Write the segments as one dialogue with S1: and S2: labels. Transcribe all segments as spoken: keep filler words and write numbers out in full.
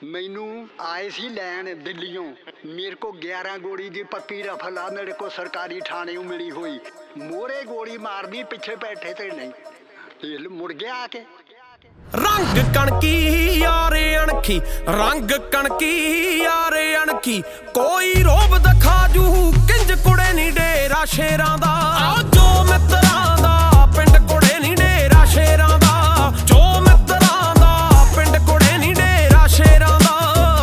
S1: मैनू आए सी लैन दिल्लियों, मेरे को ग्यारह गोली की पक्की रफल आ मेरे को सरकारी थाने मिली हुई। मोरे गोली मारनी पिछे बैठे थे नहीं, मुड़ गया आके।
S2: रंग कणकी यारे अणखी, रंग कणकी यारे अणखी, कोई रोब दिखा जू किंज कुड़े नी डेरा शेरां दा। जो मित्रां दा पिंड कुड़े नी डेरा शेरां दा, जो मित्रां दा पिंड कुड़े नी डेरा शेरां दा।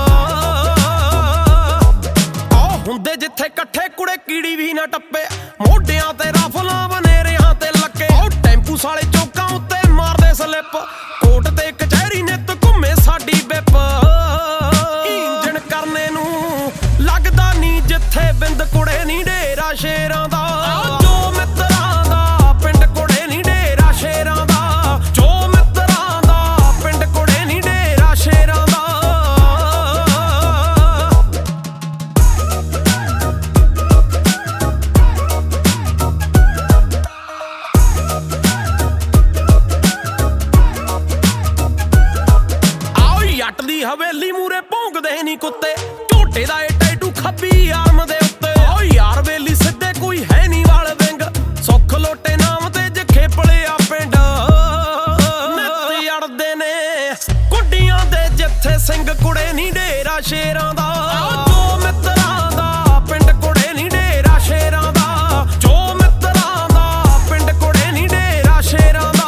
S2: आ हुंदे जिथे कट्ठे कुड़े कीड़ी भी ना टप्पे, मोढियां ते राफलां बनेरियां ते लक्के। ओ टैंपू साले चौकां उत्ते मारदे स्लिप, कोट ते कचहरी ने तो घूमे साडी बिप। इंजन करने नू लगदा नी जिथे बिंद कुड़े नी डेरा शेरां दा। जो मित्रां दा पिंड कुड़े नी डेरा शेरां दा, जो मित्रां दा पिंड कुड़े नी डेरा शेरां दा। जट दी हवेली मूरे भौंकदे नी कुत्ते, झोटे दा ए टैटू खब्बी आर्म दे उत्ते। ओ यार वेली सिद्धे कोई है नी वाल विंग, सुख लोटे नाम ते जखे पलिया पिंड। नित अड़दे ने कुड्डियां दे जिथे सिंह कुड़े नी डेरा शेरां दा। जो मित्रां दा पिंड कुड़े नी डेरा शेरां दा, जो मित्रां दा पिंड कुड़े नी डेरा शेरां दा।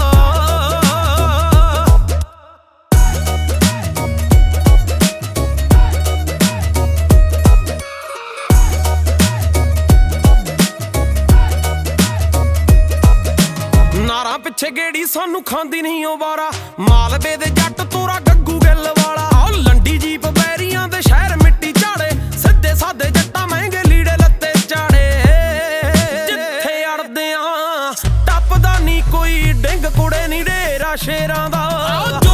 S2: नारा पिछे गेड़ी सानू खांदी नहीं ओ बारा, मालवे दे जट तोरा गग्गू गिल वाला। आओ लंडी जीप बैरियां दे शहर मिट्टी झाड़े, सिद्धे सादे जट्टा महंगे लीड़े लत्ते चाड़े। जिथे अड़दे आ टपदा नी कोई डिंग कुड़े नी डेरा शेरां दा।